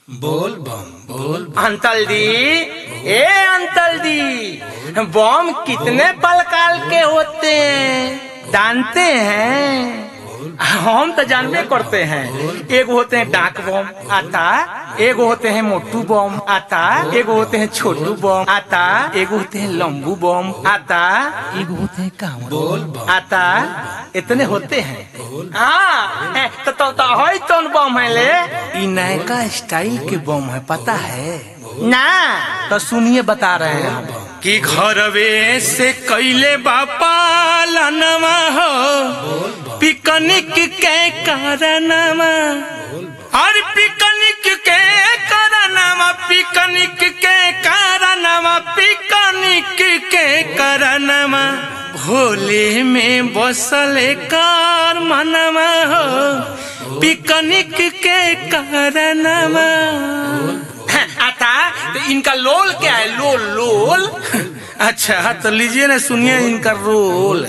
बोल बम बोल बम। अंतल दी, ए अंतल दी, बम कितने प्रकार के होते हैं जानते हैं? हम तो जानबे करते हैं। एक होते हैं डाक बम आता, एक होते हैं मोटू बम आता, एक होते हैं छोटू बम आता, एक होते हैं लंबू बम आता, एक होते हैं कांवड़ बम आता। इतने होते हैं। हाँ तो है कौन बम है ले? ई नयका स्टाइल के बम है, पता है ना? तो सुनिए बता रहे हैं हम कि घरवे से कैले बापा लनवा हो पिकनिक के कारणवा, और पिकनिक के कारणवा, पिकनिक के कारणवा, पिकनिक के कारणवा, भोले में बसल कार मनवा हो पिकनिक के कारणवा। आता तो इनका लोल क्या है? लोल लोल। अच्छा तो लीजिए ना, सुनिए इनका रोल।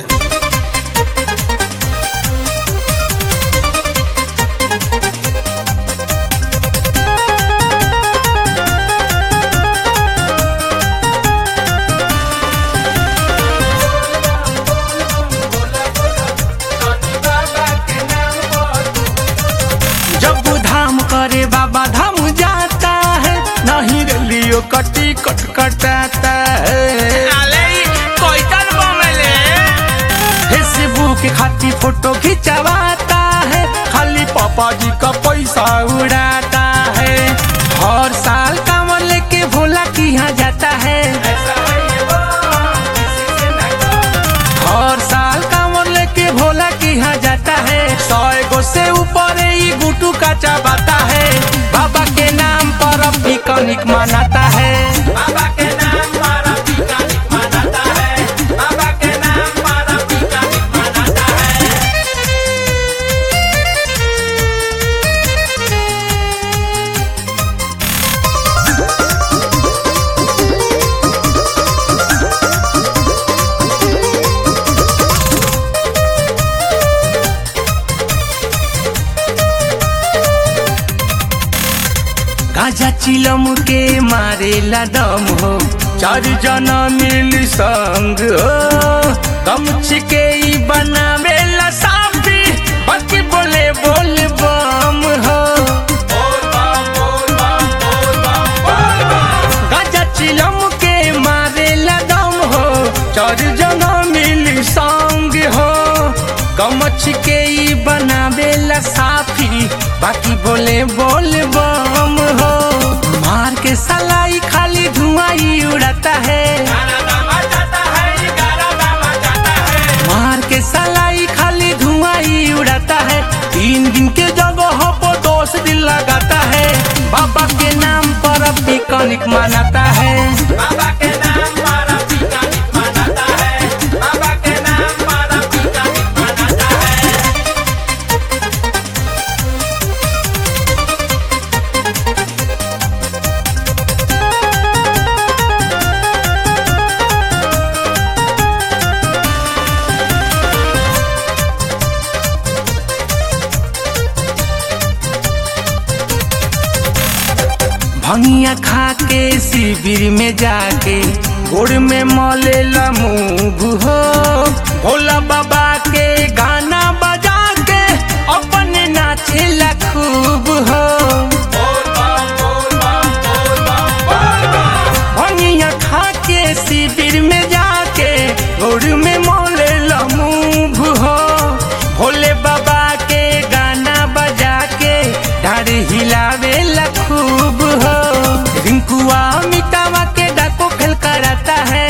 जब धाम करे बाबा धाम जाता है, नहीं लियो कटी कट कटाता है। फेसबुक खाती फोटो खिंचवाता है, खाली पापा जी का पैसा उड़ाता है। हर साल कांवड़ लेके भोला की यहाँ जाता है, हर साल कांवड़ लेके भोला की यहाँ जाता है। 100 गो से ऊपर ही गुटू का चबाता है। बाबा के नाम पर पिकनिक मनाता है, बाबा के नाम पर पिकनिक मनाता है, बाबा के नाम पर पिकनिक मनाता है। गाजा चिलम के मारेला दम हो, 4 जना मिल संग हो, गमछी के ही बनावेला साफी, बाकी बोले बोल बम हो। गाजा चिलम के मारेला दम हो, 4 जना मिल संग हो, गमछी के ही बनावेला साफी, बाकी बोले बोल बम हो। मार के सलाई खाली धुआं ही उड़ाता है, मार के सलाई खाली धुआं ही उड़ाता है। 3 दिन के जगह पर 10 दिन लगाता है। बाबा के नाम पर पिकनिक मनाता है, बाबा के नाम पर पिकनिक मनाता है, बाबा के नाम पर पिकनिक मनाता है। भंगिया खा के शिविर में जाके गोड़ में मलेला मुँह हो, भोला बाबा के गाना बजा के अपने नाचेला खूब हो। भंगिया खा के शिविर में जाके गोड़ में मलेला मुँह हो, भोले बाबा के गाना बजा के डाढ़ हिलावेला खूब हो। रिंकुआ मिटावा के डाको खेल कराता है,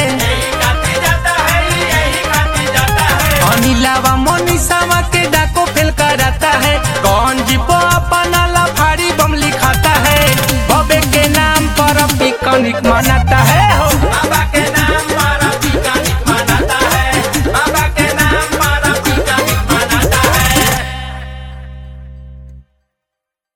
अनिलावा मोनिसावा के डाको फेल कराता है। कौन जीपो अपना लाफाड़ी बम लिखाता है, बबे के नाम पर पिकनिक मनाता है हो।